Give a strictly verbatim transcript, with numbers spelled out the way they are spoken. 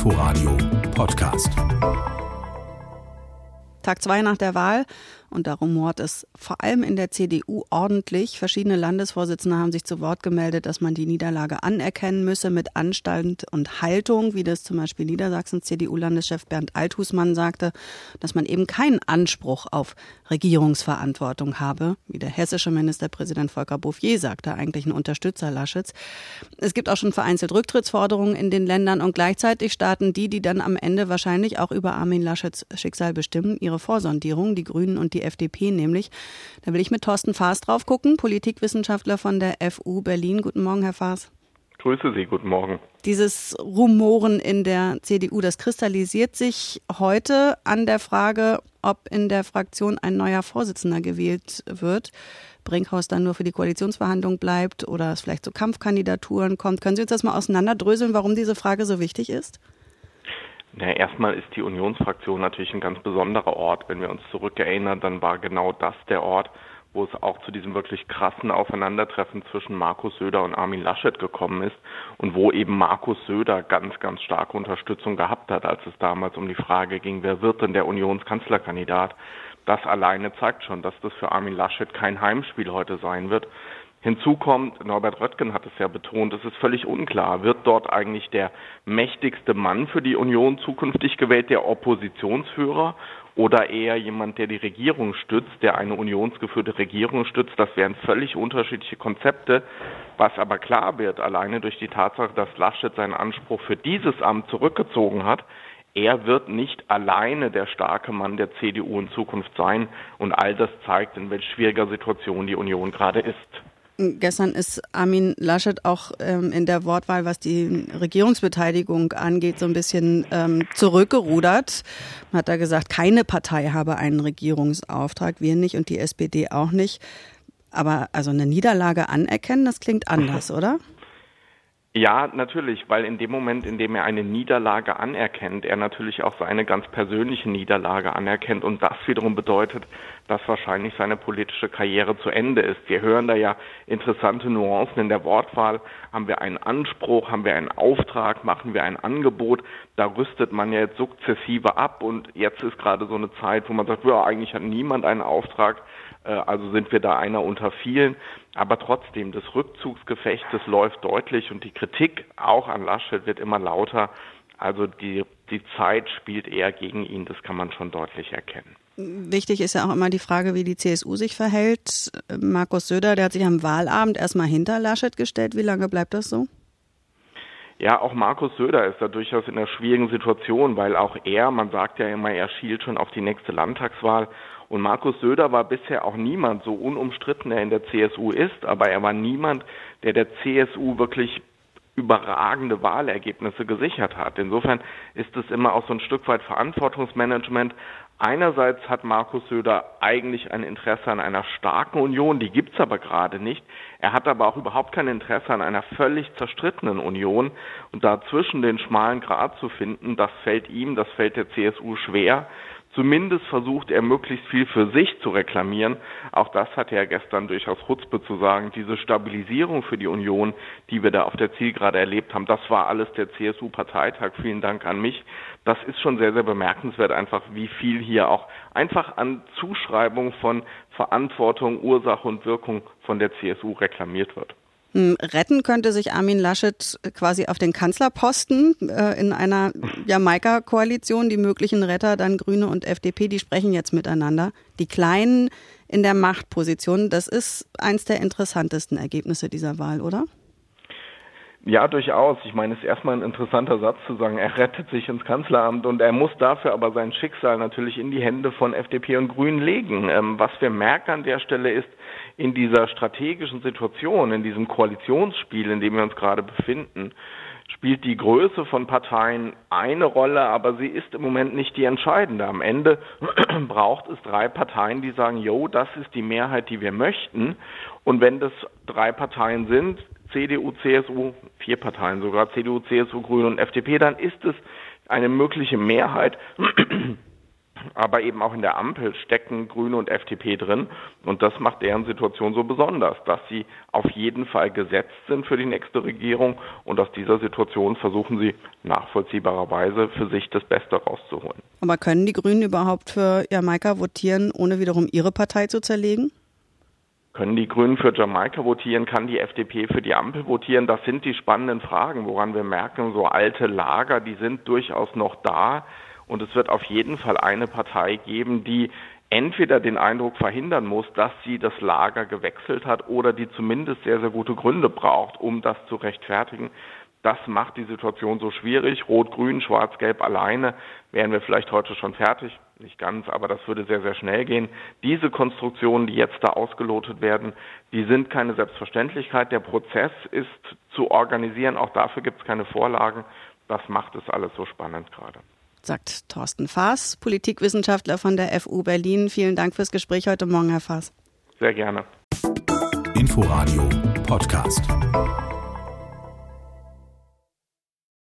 Inforadio Podcast. Tag zwei nach der Wahl und da rumort es vor allem in der C D U ordentlich. Verschiedene Landesvorsitzende haben sich zu Wort gemeldet, dass man die Niederlage anerkennen müsse mit Anstand und Haltung, wie das zum Beispiel Niedersachsens C D U-Landeschef Bernd Althusmann sagte, dass man eben keinen Anspruch auf Regierungsverantwortung habe, wie der hessische Ministerpräsident Volker Bouffier sagte, eigentlich ein Unterstützer Laschets. Es gibt auch schon vereinzelt Rücktrittsforderungen in den Ländern und gleichzeitig starten die, die dann am Ende wahrscheinlich auch über Armin Laschets Schicksal bestimmen, ihre Vorsondierung, die Grünen und die F D P nämlich. Da will ich mit Thorsten Faas drauf gucken, Politikwissenschaftler von der F U Berlin. Guten Morgen, Herr Faas. Grüße Sie, guten Morgen. Dieses Rumoren in der C D U, das kristallisiert sich heute an der Frage, ob in der Fraktion ein neuer Vorsitzender gewählt wird. Brinkhaus dann nur für die Koalitionsverhandlung bleibt oder es vielleicht zu Kampfkandidaturen kommt. Können Sie uns das mal auseinanderdröseln, warum diese Frage so wichtig ist? Na, erstmal ist die Unionsfraktion natürlich ein ganz besonderer Ort. Wenn wir uns zurückerinnern, dann war genau das der Ort, wo es auch zu diesem wirklich krassen Aufeinandertreffen zwischen Markus Söder und Armin Laschet gekommen ist und wo eben Markus Söder ganz, ganz starke Unterstützung gehabt hat, als es damals um die Frage ging, wer wird denn der Unionskanzlerkandidat. Das alleine zeigt schon, dass das für Armin Laschet kein Heimspiel heute sein wird. Hinzu kommt, Norbert Röttgen hat es ja betont, es ist völlig unklar, wird dort eigentlich der mächtigste Mann für die Union zukünftig gewählt, der Oppositionsführer oder eher jemand, der die Regierung stützt, der eine unionsgeführte Regierung stützt. Das wären völlig unterschiedliche Konzepte. Was aber klar wird, alleine durch die Tatsache, dass Laschet seinen Anspruch für dieses Amt zurückgezogen hat, er wird nicht alleine der starke Mann der C D U in Zukunft sein. Und all das zeigt, in welch schwieriger Situation die Union gerade ist. Gestern ist Armin Laschet auch ähm, in der Wortwahl, was die Regierungsbeteiligung angeht, so ein bisschen ähm, zurückgerudert. Man hat da gesagt, keine Partei habe einen Regierungsauftrag, wir nicht und die S P D auch nicht. Aber also eine Niederlage anerkennen, das klingt anders, oder? Ja, natürlich, weil in dem Moment, in dem er eine Niederlage anerkennt, er natürlich auch seine ganz persönliche Niederlage anerkennt und das wiederum bedeutet, dass wahrscheinlich seine politische Karriere zu Ende ist. Wir hören da ja interessante Nuancen in der Wortwahl. Haben wir einen Anspruch, haben wir einen Auftrag, machen wir ein Angebot? Da rüstet man ja jetzt sukzessive ab und jetzt ist gerade so eine Zeit, wo man sagt, ja, eigentlich hat niemand einen Auftrag, also sind wir da einer unter vielen. Aber trotzdem, das Rückzugsgefecht, das läuft deutlich und die Kritik auch an Laschet wird immer lauter. Also die, die Zeit spielt eher gegen ihn, das kann man schon deutlich erkennen. Wichtig ist ja auch immer die Frage, wie die C S U sich verhält. Markus Söder, der hat sich am Wahlabend erstmal hinter Laschet gestellt. Wie lange bleibt das so? Ja, auch Markus Söder ist da durchaus in einer schwierigen Situation, weil auch er, man sagt ja immer, er schielt schon auf die nächste Landtagswahl. Und Markus Söder war bisher auch niemand, so unumstritten er in der C S U ist, aber er war niemand, der der C S U wirklich überragende Wahlergebnisse gesichert hat. Insofern ist es immer auch so ein Stück weit Verantwortungsmanagement. Einerseits hat Markus Söder eigentlich ein Interesse an einer starken Union, die gibt's aber gerade nicht. Er hat aber auch überhaupt kein Interesse an einer völlig zerstrittenen Union. Und dazwischen den schmalen Grat zu finden, das fällt ihm, das fällt der C S U schwer. Zumindest versucht er, möglichst viel für sich zu reklamieren. Auch das hat er gestern durchaus Chutzpe zu sagen. Diese Stabilisierung für die Union, die wir da auf der Zielgerade erlebt haben, das war alles der C S U-Parteitag. Vielen Dank an mich. Das ist schon sehr, sehr bemerkenswert, einfach wie viel hier auch einfach an Zuschreibung von Verantwortung, Ursache und Wirkung von der C S U reklamiert wird. Retten könnte sich Armin Laschet quasi auf den Kanzlerposten äh, in einer Jamaika-Koalition. Die möglichen Retter, dann Grüne und F D P, die sprechen jetzt miteinander. Die Kleinen in der Machtposition, das ist eins der interessantesten Ergebnisse dieser Wahl, oder? Ja, durchaus. Ich meine, es ist erstmal ein interessanter Satz zu sagen, er rettet sich ins Kanzleramt und er muss dafür aber sein Schicksal natürlich in die Hände von F D P und Grünen legen. Ähm, was wir merken an der Stelle ist, in dieser strategischen Situation, in diesem Koalitionsspiel, in dem wir uns gerade befinden, spielt die Größe von Parteien eine Rolle, aber sie ist im Moment nicht die entscheidende. Am Ende braucht es drei Parteien, die sagen, jo, das ist die Mehrheit, die wir möchten. Und wenn das drei Parteien sind, C D U, C S U, vier Parteien sogar, C D U, C S U, Grüne und F D P, dann ist es eine mögliche Mehrheit Aber eben auch in der Ampel stecken Grüne und F D P drin. Und das macht deren Situation so besonders, dass sie auf jeden Fall gesetzt sind für die nächste Regierung. Und aus dieser Situation versuchen sie nachvollziehbarerweise für sich das Beste rauszuholen. Aber können die Grünen überhaupt für Jamaika votieren, ohne wiederum ihre Partei zu zerlegen? Können die Grünen für Jamaika votieren? Kann die F D P für die Ampel votieren? Das sind die spannenden Fragen, woran wir merken, so alte Lager, die sind durchaus noch da. Und es wird auf jeden Fall eine Partei geben, die entweder den Eindruck verhindern muss, dass sie das Lager gewechselt hat oder die zumindest sehr, sehr gute Gründe braucht, um das zu rechtfertigen. Das macht die Situation so schwierig. Rot-Grün, Schwarz-Gelb alleine wären wir vielleicht heute schon fertig. Nicht ganz, aber das würde sehr, sehr schnell gehen. Diese Konstruktionen, die jetzt da ausgelotet werden, die sind keine Selbstverständlichkeit. Der Prozess ist zu organisieren. Auch dafür gibt es keine Vorlagen. Das macht es alles so spannend gerade. Sagt Thorsten Faas, Politikwissenschaftler von der F U Berlin. Vielen Dank fürs Gespräch heute Morgen, Herr Faas. Sehr gerne. Inforadio Podcast.